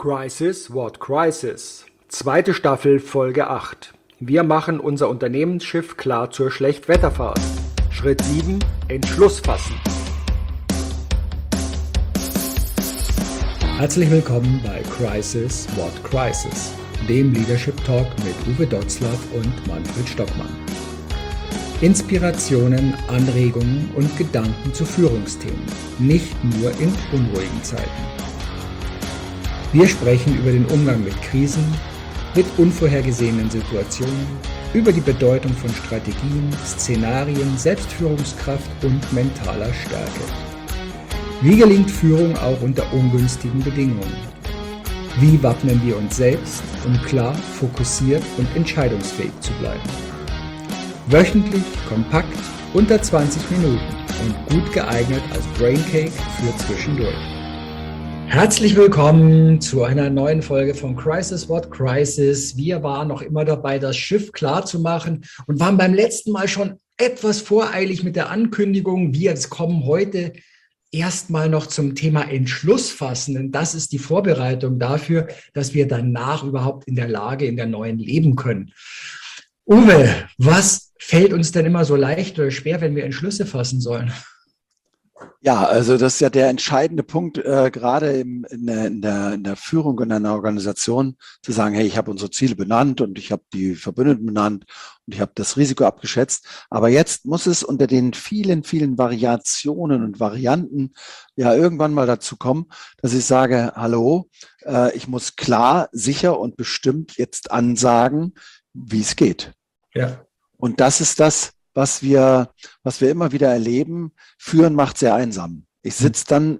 Crisis, what crisis? Zweite Staffel, Folge 8. Wir machen unser Unternehmensschiff klar zur Schlechtwetterfahrt. Schritt 7, Entschluss fassen. Herzlich willkommen bei Crisis, what crisis? Dem Leadership Talk mit Uwe Dotzlaff und Manfred Stockmann. Inspirationen, Anregungen und Gedanken zu Führungsthemen, nicht nur in unruhigen Zeiten. Wir sprechen über den Umgang mit Krisen, mit unvorhergesehenen Situationen, über die Bedeutung von Strategien, Szenarien, Selbstführungskraft und mentaler Stärke. Wie gelingt Führung auch unter ungünstigen Bedingungen? Wie wappnen wir uns selbst, um klar, fokussiert und entscheidungsfähig zu bleiben? Wöchentlich, kompakt, unter 20 Minuten und gut geeignet als Braincake für zwischendurch. Herzlich willkommen zu einer neuen Folge von Crisis, what crisis? Wir waren noch immer dabei, das Schiff klar zu machen und waren beim letzten Mal schon etwas voreilig mit der Ankündigung. Wir kommen heute erstmal noch zum Thema Entschluss fassen. Und das ist die Vorbereitung dafür, dass wir danach überhaupt in der Lage, in der neuen leben können. Uwe, was fällt uns denn immer so leicht oder schwer, wenn wir Entschlüsse fassen sollen? Ja, also das ist ja der entscheidende Punkt, gerade in der Führung in einer Organisation, zu sagen, hey, ich habe unsere Ziele benannt und ich habe die Verbündeten benannt und ich habe das Risiko abgeschätzt. Aber jetzt muss es unter den vielen, vielen Variationen und Varianten ja irgendwann mal dazu kommen, dass ich sage, hallo, ich muss klar, sicher und bestimmt jetzt ansagen, wie es geht. Ja. Und das ist das, was wir immer wieder erleben. Führen macht sehr einsam. Ich sitze dann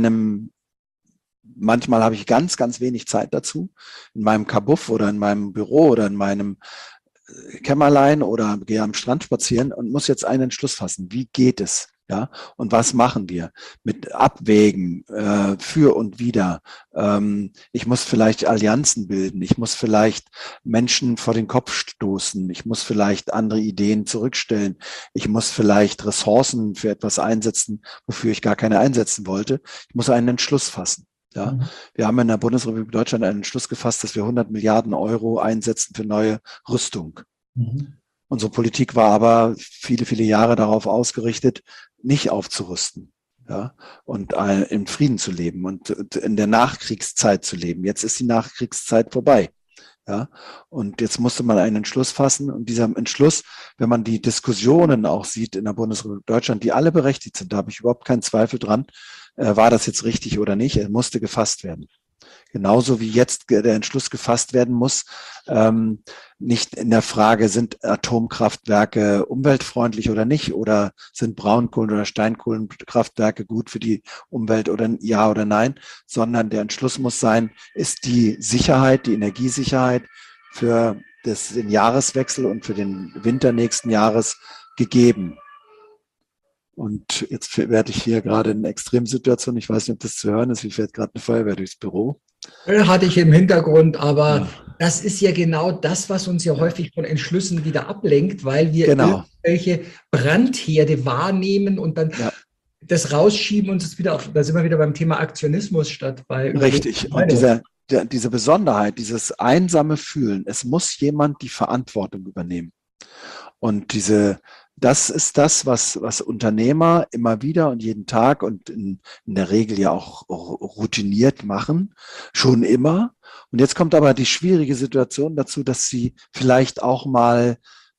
manchmal habe ich ganz, ganz wenig Zeit dazu, in meinem Kabuff oder in meinem Büro oder in meinem Kämmerlein oder gehe am Strand spazieren und muss jetzt einen Entschluss fassen. Wie geht es? Ja, und was machen wir mit Abwägen für und wider? Ich muss vielleicht Allianzen bilden, ich muss vielleicht Menschen vor den Kopf stoßen, ich muss vielleicht andere Ideen zurückstellen, ich muss vielleicht Ressourcen für etwas einsetzen, wofür ich gar keine einsetzen wollte. Ich muss einen Entschluss fassen. Ja, wir haben in der Bundesrepublik Deutschland einen Entschluss gefasst, dass wir 100 Milliarden Euro einsetzen für neue Rüstung. Unsere Politik war aber viele, viele Jahre darauf ausgerichtet, nicht aufzurüsten, ja, und im Frieden zu leben und in der Nachkriegszeit zu leben. Jetzt ist die Nachkriegszeit vorbei, ja, und jetzt musste man einen Entschluss fassen und dieser Entschluss, wenn man die Diskussionen auch sieht in der Bundesrepublik Deutschland, die alle berechtigt sind, da habe ich überhaupt keinen Zweifel dran, war das jetzt richtig oder nicht, er musste gefasst werden. Genauso wie jetzt der Entschluss gefasst werden muss, nicht in der Frage, sind Atomkraftwerke umweltfreundlich oder nicht, oder sind Braunkohlen- oder Steinkohlenkraftwerke gut für die Umwelt oder ja oder nein, sondern der Entschluss muss sein, ist die Sicherheit, die Energiesicherheit für den Jahreswechsel und für den Winter nächsten Jahres gegeben. Und jetzt werde ich hier gerade in Extremsituation, ich weiß nicht, ob das zu hören ist, wie fährt gerade eine Feuerwehr durchs Büro. Hatte ich im Hintergrund, aber ja. Das ist ja genau das, was uns ja häufig von Entschlüssen wieder ablenkt, weil wir irgendwelche Brandherde wahrnehmen und dann das rausschieben und es wieder auf, da sind wir wieder beim Thema Aktionismus statt bei Richtig. Und diese Besonderheit, dieses einsame Fühlen, es muss jemand die Verantwortung übernehmen. Und das ist das, was Unternehmer immer wieder und jeden Tag und in der Regel ja auch routiniert machen, schon immer. Und jetzt kommt aber die schwierige Situation dazu, dass sie vielleicht auch mal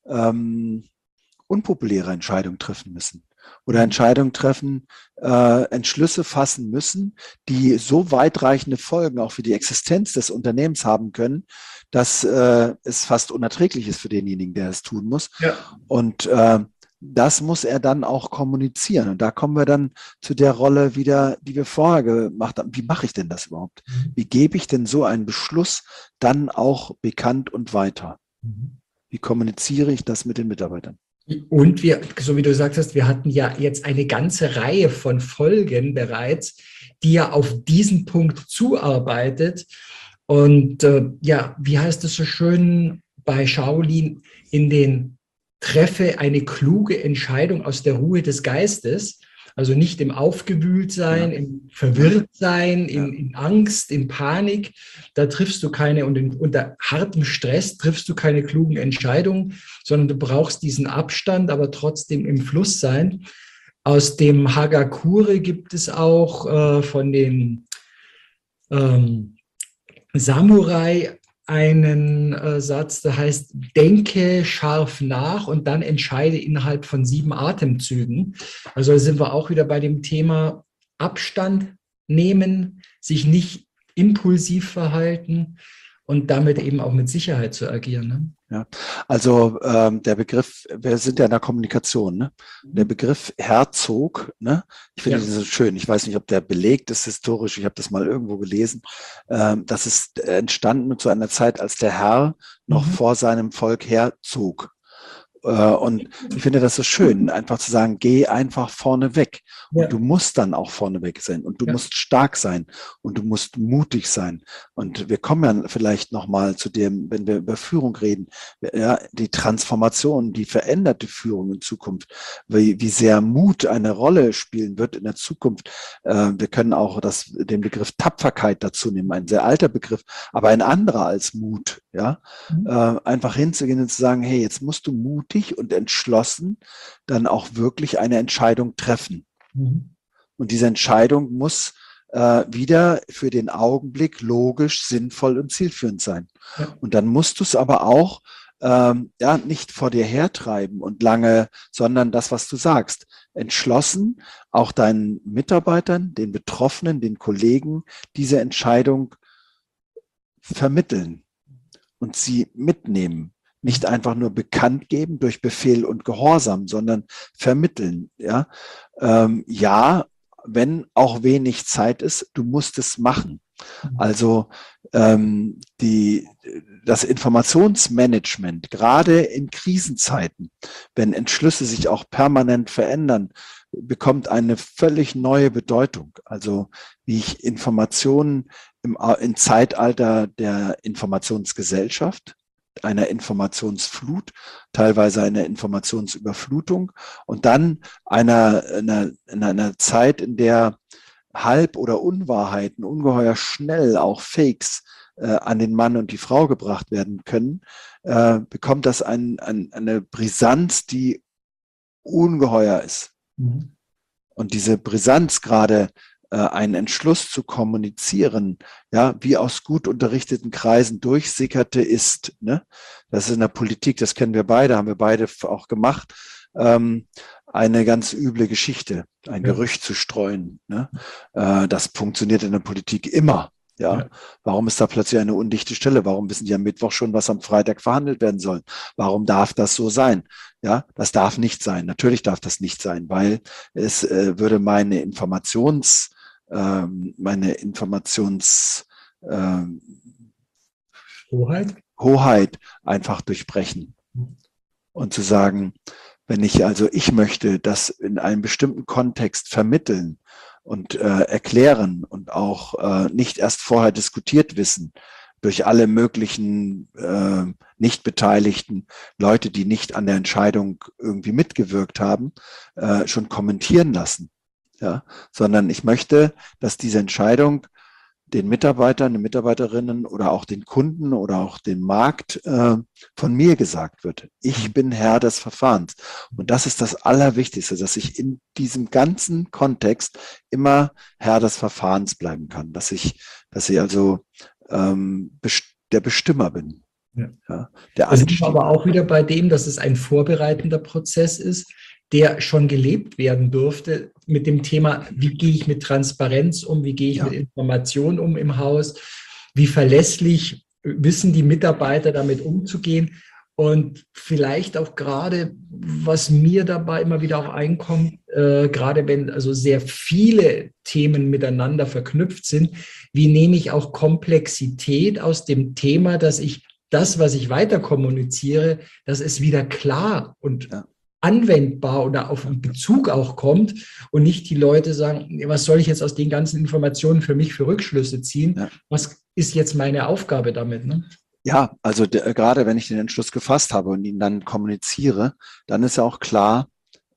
unpopuläre Entscheidungen treffen müssen oder Entscheidungen treffen, Entschlüsse fassen müssen, die so weitreichende Folgen auch für die Existenz des Unternehmens haben können, dass es fast unerträglich ist für denjenigen, der es tun muss. Ja. Und das muss er dann auch kommunizieren. Und da kommen wir dann zu der Rolle wieder, die wir vorher gemacht haben. Wie mache ich denn das überhaupt? Wie gebe ich denn so einen Beschluss dann auch bekannt und weiter? Wie kommuniziere ich das mit den Mitarbeitern? Und wir, so wie du gesagt hast, wir hatten ja jetzt eine ganze Reihe von Folgen bereits, die ja auf diesen Punkt zuarbeitet. Und wie heißt es so schön bei Shaolin, in den treffe eine kluge Entscheidung aus der Ruhe des Geistes. Also nicht im Aufgewühltsein, im Verwirrtsein, in Angst, in Panik. Da triffst du keine, und unter hartem Stress triffst du keine klugen Entscheidungen, sondern du brauchst diesen Abstand, aber trotzdem im Fluss sein. Aus dem Hagakure gibt es auch von den Samurai einen Satz, der heißt: Denke scharf nach und dann entscheide innerhalb von 7 Atemzügen. Also da sind wir auch wieder bei dem Thema Abstand nehmen, sich nicht impulsiv verhalten und damit eben auch mit Sicherheit zu agieren. Ne? Ja, also der Begriff, wir sind ja in der Kommunikation, ne? Der Begriff Herzog, ne? Ich finde das so schön. Ich weiß nicht, ob der belegt ist historisch. Ich habe das mal irgendwo gelesen. Das ist entstanden zu einer Zeit, als der Herr noch vor seinem Volk herzog. Und ich finde das so schön, einfach zu sagen, geh einfach vorne weg. Und du musst dann auch vorne weg sein. Und du musst stark sein. Und du musst mutig sein. Und wir kommen ja vielleicht nochmal zu dem, wenn wir über Führung reden, ja, die Transformation, die veränderte Führung in Zukunft, wie sehr Mut eine Rolle spielen wird in der Zukunft. Wir können auch den Begriff Tapferkeit dazu nehmen, ein sehr alter Begriff, aber ein anderer als Mut. Ja, einfach hinzugehen und zu sagen, hey, jetzt musst du mutig und entschlossen dann auch wirklich eine Entscheidung treffen. Und diese Entscheidung muss wieder für den Augenblick logisch, sinnvoll und zielführend sein. Und dann musst du es aber auch nicht vor dir hertreiben und lange, sondern das, was du sagst, entschlossen auch deinen Mitarbeitern, den Betroffenen, den Kollegen diese Entscheidung vermitteln und sie mitnehmen. Nicht einfach nur bekannt geben durch Befehl und Gehorsam, sondern vermitteln. Ja, wenn auch wenig Zeit ist, du musst es machen. Also das Informationsmanagement, gerade in Krisenzeiten, wenn Entschlüsse sich auch permanent verändern, bekommt eine völlig neue Bedeutung. Also wie ich Informationen im Zeitalter der Informationsgesellschaft, einer Informationsflut, teilweise einer Informationsüberflutung und dann in einer Zeit, in der Halb- oder Unwahrheiten ungeheuer schnell, auch Fakes, an den Mann und die Frau gebracht werden können, bekommt das eine Brisanz, die ungeheuer ist. Und diese Brisanz gerade, einen Entschluss zu kommunizieren, ja, wie aus gut unterrichteten Kreisen durchsickerte ist, ne? Das ist in der Politik, das kennen wir beide, haben wir beide auch gemacht, eine ganz üble Geschichte, ein Gerücht zu streuen, ne? Das funktioniert in der Politik immer. Ja, warum ist da plötzlich eine undichte Stelle? Warum wissen die am Mittwoch schon, was am Freitag verhandelt werden soll? Warum darf das so sein? Ja, das darf nicht sein. Natürlich darf das nicht sein, weil es würde meine Hoheit einfach durchbrechen. Und zu sagen, ich möchte das in einem bestimmten Kontext vermitteln und erklären und auch nicht erst vorher diskutiert wissen durch alle möglichen nicht beteiligten Leute, die nicht an der Entscheidung irgendwie mitgewirkt haben, schon kommentieren lassen. Ja? Sondern ich möchte, dass diese Entscheidung den Mitarbeitern, den Mitarbeiterinnen oder auch den Kunden oder auch dem Markt von mir gesagt wird. Ich bin Herr des Verfahrens. Und das ist das Allerwichtigste, dass ich in diesem ganzen Kontext immer Herr des Verfahrens bleiben kann. Dass ich also der Bestimmer bin. Ja, der Anstieg. Das ist aber auch wieder bei dem, dass es ein vorbereitender Prozess ist, der schon gelebt werden durfte mit dem Thema, wie gehe ich mit Transparenz um, wie gehe ich mit Informationen um im Haus, wie verlässlich wissen die Mitarbeiter damit umzugehen und vielleicht auch gerade, was mir dabei immer wieder auch einkommt, gerade wenn also sehr viele Themen miteinander verknüpft sind, wie nehme ich auch Komplexität aus dem Thema, dass ich das, was ich weiter kommuniziere, dass es wieder klar und anwendbar oder auf einen Bezug auch kommt und nicht die Leute sagen, was soll ich jetzt aus den ganzen Informationen für mich für Rückschlüsse ziehen? Ja. Was ist jetzt meine Aufgabe damit? Ne? Ja, also gerade wenn ich den Entschluss gefasst habe und ihn dann kommuniziere, dann ist ja auch klar,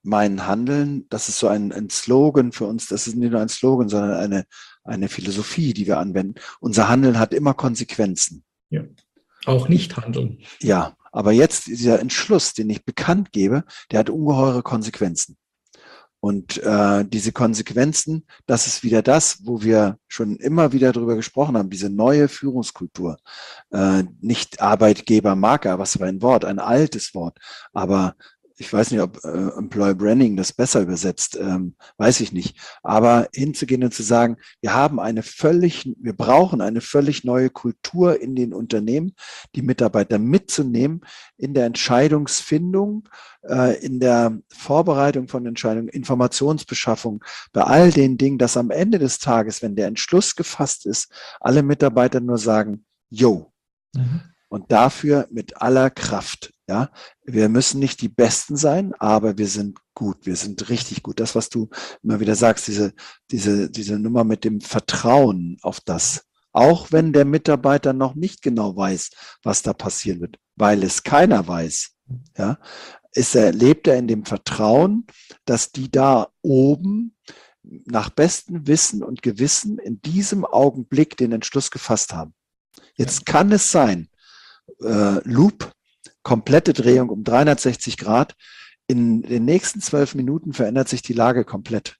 mein Handeln, das ist so ein Slogan für uns, das ist nicht nur ein Slogan, sondern eine Philosophie, die wir anwenden. Unser Handeln hat immer Konsequenzen. Ja. Auch nicht handeln. Ja, aber jetzt dieser Entschluss, den ich bekannt gebe, der hat ungeheure Konsequenzen. Und diese Konsequenzen, das ist wieder das, wo wir schon immer wieder drüber gesprochen haben, diese neue Führungskultur. Nicht Arbeitgebermarke, was für ein Wort, ein altes Wort, aber ich weiß nicht, ob Employer Branding das besser übersetzt, weiß ich nicht. Aber hinzugehen und zu sagen, wir brauchen eine völlig neue Kultur in den Unternehmen, die Mitarbeiter mitzunehmen in der Entscheidungsfindung, in der Vorbereitung von Entscheidungen, Informationsbeschaffung, bei all den Dingen, dass am Ende des Tages, wenn der Entschluss gefasst ist, alle Mitarbeiter nur sagen, yo. Und dafür mit aller Kraft. Ja, wir müssen nicht die Besten sein, aber wir sind gut. Wir sind richtig gut. Das, was du immer wieder sagst, diese Nummer mit dem Vertrauen auf das. Auch wenn der Mitarbeiter noch nicht genau weiß, was da passieren wird, weil es keiner weiß. Ja, lebt er in dem Vertrauen, dass die da oben nach bestem Wissen und Gewissen in diesem Augenblick den Entschluss gefasst haben. Jetzt kann es sein, Loop, komplette Drehung um 360 Grad. In den nächsten 12 Minuten verändert sich die Lage komplett.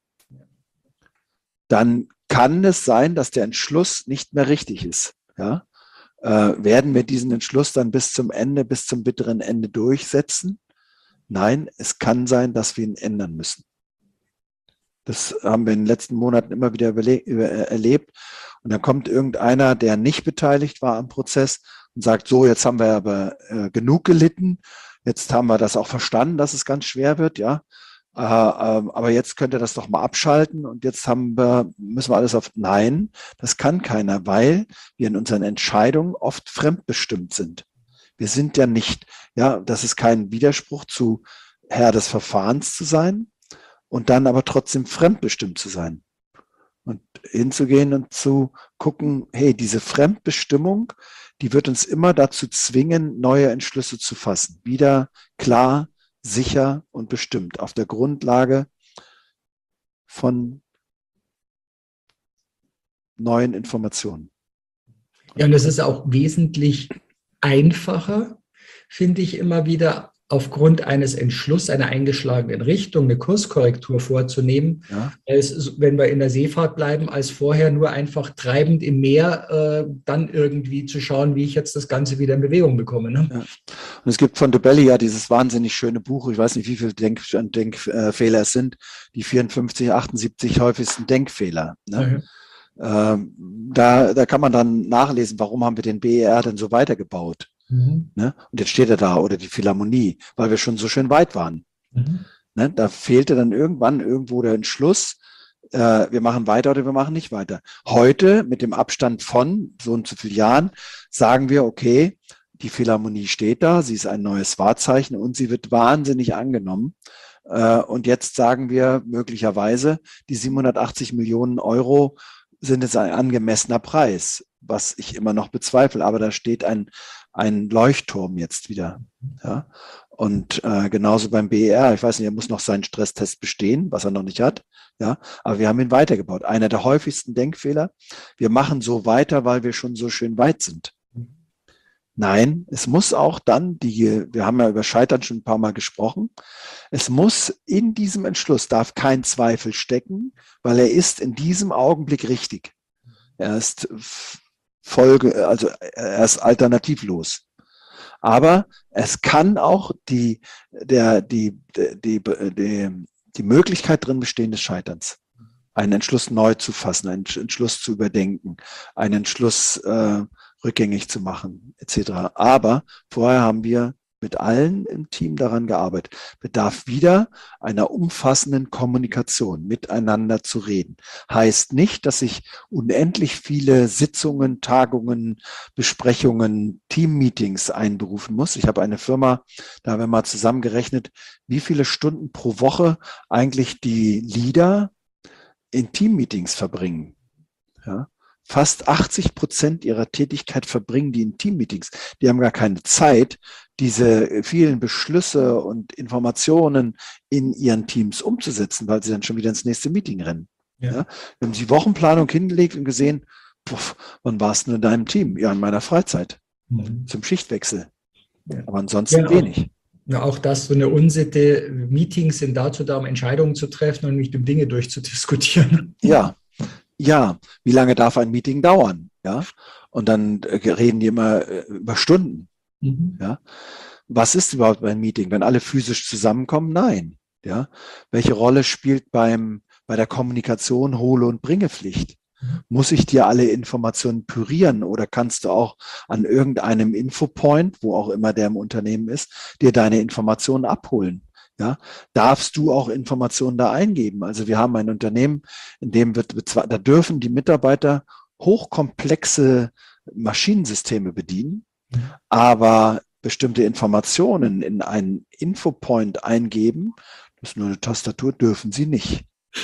Dann kann es sein, dass der Entschluss nicht mehr richtig ist. Ja? Werden wir diesen Entschluss dann bis zum Ende, bis zum bitteren Ende durchsetzen? Nein, es kann sein, dass wir ihn ändern müssen. Das haben wir in den letzten Monaten immer wieder erlebt. Und dann kommt irgendeiner, der nicht beteiligt war am Prozess und sagt, so, jetzt haben wir aber genug gelitten. Jetzt haben wir das auch verstanden, dass es ganz schwer wird, ja. Aber jetzt könnt ihr das doch mal abschalten und jetzt müssen wir alles auf. Nein, das kann keiner, weil wir in unseren Entscheidungen oft fremdbestimmt sind. Wir sind ja nicht, ja, das ist kein Widerspruch zu Herr des Verfahrens zu sein und dann aber trotzdem fremdbestimmt zu sein. Und hinzugehen und zu gucken, hey, diese Fremdbestimmung, die wird uns immer dazu zwingen, neue Entschlüsse zu fassen. Wieder klar, sicher und bestimmt auf der Grundlage von neuen Informationen. Ja, und es ist auch wesentlich einfacher, finde ich immer wieder, aufgrund eines Entschlusses, einer eingeschlagenen Richtung, eine Kurskorrektur vorzunehmen, als wenn wir in der Seefahrt bleiben, als vorher nur einfach treibend im Meer dann irgendwie zu schauen, wie ich jetzt das Ganze wieder in Bewegung bekomme. Ne? Ja. Und es gibt von Dobelli ja dieses wahnsinnig schöne Buch, ich weiß nicht, wie viele Denkfehler es sind, die 54, 78 häufigsten Denkfehler. Ne? Da kann man dann nachlesen, warum haben wir den BER denn so weitergebaut. Ne? Und jetzt steht er da, oder die Philharmonie, weil wir schon so schön weit waren. Ne? Da fehlte dann irgendwo der Entschluss, wir machen weiter oder wir machen nicht weiter. Heute, mit dem Abstand von so und so vielen Jahren, sagen wir, okay, die Philharmonie steht da, sie ist ein neues Wahrzeichen und sie wird wahnsinnig angenommen. Und jetzt sagen wir möglicherweise, die 780 Millionen Euro sind jetzt ein angemessener Preis, was ich immer noch bezweifle, aber da steht ein Leuchtturm jetzt wieder. Ja? Und genauso beim BER, ich weiß nicht, er muss noch seinen Stresstest bestehen, was er noch nicht hat. Ja? Aber wir haben ihn weitergebaut. Einer der häufigsten Denkfehler, wir machen so weiter, weil wir schon so schön weit sind. Nein, es muss auch dann, wir haben ja über Scheitern schon ein paar Mal gesprochen, es muss in diesem Entschluss, darf kein Zweifel stecken, weil er ist in diesem Augenblick richtig. Er ist er ist alternativlos. Aber es kann auch die Möglichkeit drin bestehen des Scheiterns. Einen Entschluss neu zu fassen, einen Entschluss zu überdenken, einen Entschluss rückgängig zu machen, etc. Aber vorher haben wir mit allen im Team daran gearbeitet. Bedarf wieder einer umfassenden Kommunikation, miteinander zu reden. Heißt nicht, dass ich unendlich viele Sitzungen, Tagungen, Besprechungen, Teammeetings einberufen muss. Ich habe eine Firma, da haben wir mal zusammengerechnet, wie viele Stunden pro Woche eigentlich die Leader in Teammeetings verbringen. Ja? fast 80% ihrer Tätigkeit verbringen die in Teammeetings. Die haben gar keine Zeit, diese vielen Beschlüsse und Informationen in ihren Teams umzusetzen, weil sie dann schon wieder ins nächste Meeting rennen. Ja. Ja? Wir haben die Wochenplanung hingelegt und gesehen, wann warst du in deinem Team? Ja, in meiner Freizeit, zum Schichtwechsel. Ja. Aber ansonsten wenig. Ja, auch das so eine Unsitte. Meetings sind dazu da, um Entscheidungen zu treffen und nicht um Dinge durchzudiskutieren. Ja, wie lange darf ein Meeting dauern? Ja, und dann reden die immer über Stunden. Ja, was ist überhaupt ein Meeting? Wenn alle physisch zusammenkommen? Nein. Ja, welche Rolle spielt bei der Kommunikation Hole- und Bringepflicht? Muss ich dir alle Informationen pürieren oder kannst du auch an irgendeinem Infopoint, wo auch immer der im Unternehmen ist, dir deine Informationen abholen? Ja, darfst du auch Informationen da eingeben? Also wir haben ein Unternehmen, in dem da dürfen die Mitarbeiter hochkomplexe Maschinensysteme bedienen, aber bestimmte Informationen in einen Infopoint eingeben, das ist nur eine Tastatur, dürfen sie nicht.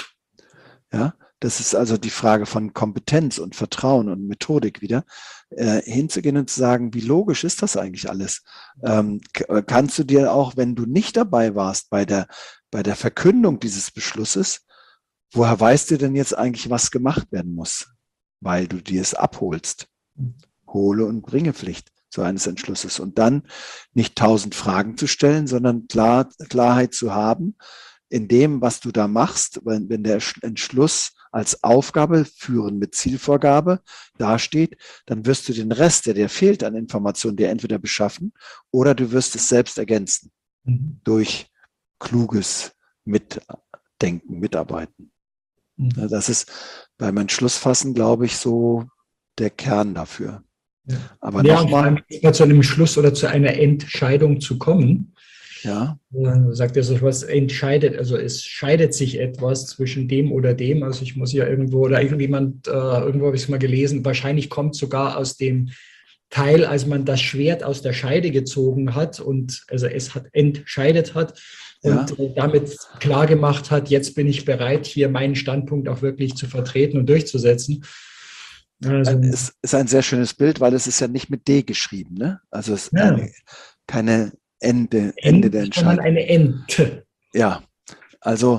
Ja, das ist also die Frage von Kompetenz und Vertrauen und Methodik wieder, hinzugehen und zu sagen, wie logisch ist das eigentlich alles? Kannst du dir auch, wenn du nicht dabei warst bei der Verkündung dieses Beschlusses, woher weißt du denn jetzt eigentlich, was gemacht werden muss? Weil du dir es abholst. Hole- und Bringepflicht so eines Entschlusses. Und dann nicht 1000 Fragen zu stellen, sondern Klarheit zu haben in dem, was du da machst, wenn der Entschluss als Aufgabe führen mit Zielvorgabe dasteht, dann wirst du den Rest, der dir fehlt an Informationen, dir entweder beschaffen oder du wirst es selbst ergänzen durch kluges Mitdenken, Mitarbeiten. Das ist beim Entschlussfassen, glaube ich, so der Kern dafür. Ja. Aber nochmal zu einem Schluss oder zu einer Entscheidung zu kommen. Ja. Sagt er so was entscheidet, also es scheidet sich etwas zwischen dem oder dem, also ich muss ja irgendwo oder irgendjemand, irgendwo habe ich es mal gelesen, wahrscheinlich kommt sogar aus dem Teil, als man das Schwert aus der Scheide gezogen hat und also es entscheidet hat und damit klar gemacht hat, jetzt bin ich bereit, hier meinen Standpunkt auch wirklich zu vertreten und durchzusetzen. Also, es ist ein sehr schönes Bild, weil es ist ja nicht mit D geschrieben, ne? Also es ist keine Ende der Entscheidung. Sondern eine Ente. Ja, also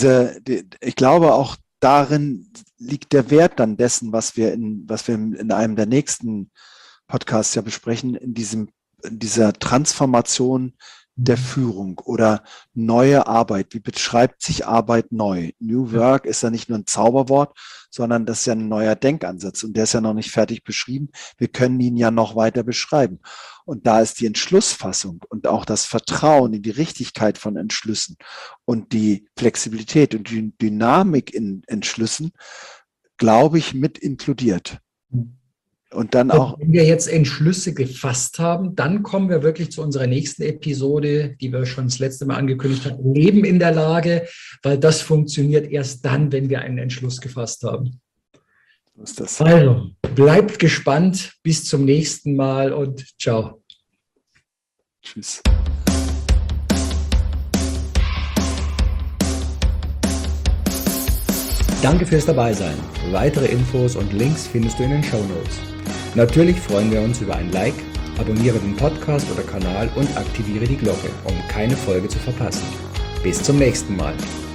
ich glaube auch darin liegt der Wert dann dessen, was wir in einem der nächsten Podcasts ja besprechen, in dieser Transformation der Führung oder neue Arbeit. Wie beschreibt sich Arbeit neu? New Work ist ja nicht nur ein Zauberwort, sondern das ist ja ein neuer Denkansatz und der ist ja noch nicht fertig beschrieben. Wir können ihn ja noch weiter beschreiben. Und da ist die Entschlussfassung und auch das Vertrauen in die Richtigkeit von Entschlüssen und die Flexibilität und die Dynamik in Entschlüssen, glaube ich, mit inkludiert. Und dann auch. Wenn wir jetzt Entschlüsse gefasst haben, dann kommen wir wirklich zu unserer nächsten Episode, die wir schon das letzte Mal angekündigt haben, Leben in der Lage, weil das funktioniert erst dann, wenn wir einen Entschluss gefasst haben. So ist das. Also, bleibt gespannt, bis zum nächsten Mal und ciao. Tschüss. Danke fürs Dabeisein. Weitere Infos und Links findest du in den Shownotes. Natürlich freuen wir uns über ein Like, abonniere den Podcast oder Kanal und aktiviere die Glocke, um keine Folge zu verpassen. Bis zum nächsten Mal.